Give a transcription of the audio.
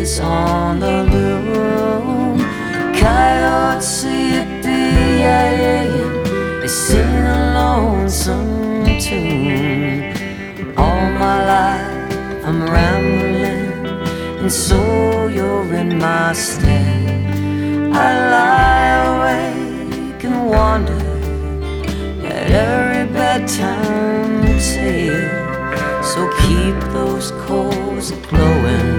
is on the loom. Coyotes yippee-yay-yay, they sing a lonesome tune. All my life I'm rambling, and so you're in my stead. I lie awake and wonder at every bedtime tale. So keep those coals glowing